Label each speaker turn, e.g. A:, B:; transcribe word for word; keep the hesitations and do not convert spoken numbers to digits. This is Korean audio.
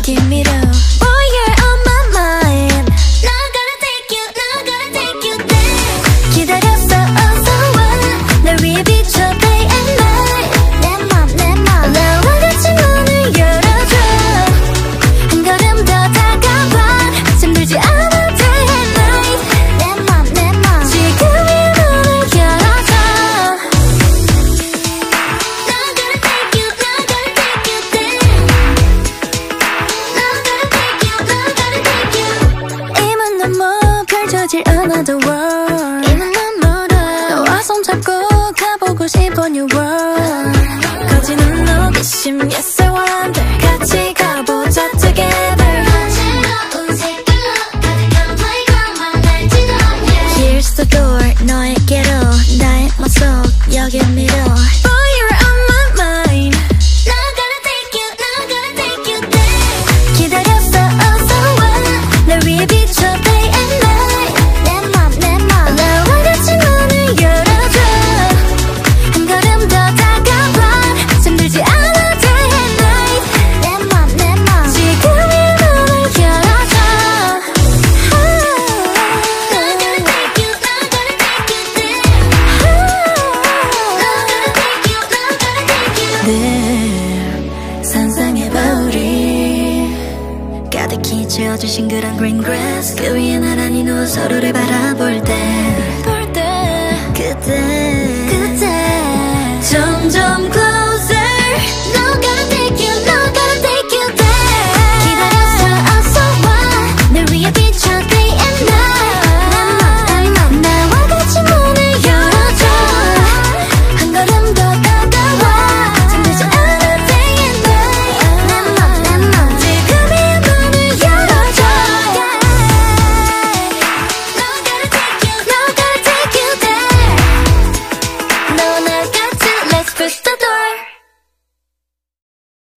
A: 여기 밀어. Boy, you're on my mind. Not gonna take you, not gonna take you there. 기다렸어, 어서 와. 날 위해 비춰 day and night. 내 맘, 내 맘. 나와 같이 문을 열어줘. 한 걸음 더 다가와. 잠들지 않아 day and night. 내 맘, 내 맘. 지금이 문을 열어줘. Not gonna take you, not gonna take you there. Not gonna take you, not gonna take you. 이만 넘어 펼쳐질 another world. 이만 넘어라. 너와 손잡고 가보고 싶어 new world. 거짓은 호기심 yes I wonder. 같이 가보자 together. 새로운 색깔로 가득한 playground만 날지도. Here's the door 너에게로 나의 모습 여기 밀어. Boy you're on my mind. Not gonna take you, not gonna take you there. 기다렸어 어서 와. 날 위해 비춰 day and night. 내 맘, 내 맘. 나와 같이 문을 열어줘. 한 걸음 더 다가와. 잠들지 않아 day and night. 내 맘, 내 맘. 지금이 문을 열어줘. Not gonna take you, not gonna take you there. Not gonna take you, not gonna take you. 늘 상상해봐 우리 가득히 채워진 싱그런 green grass. 그 위에 나란히 누워 서로를 바라볼 때 볼 때 그때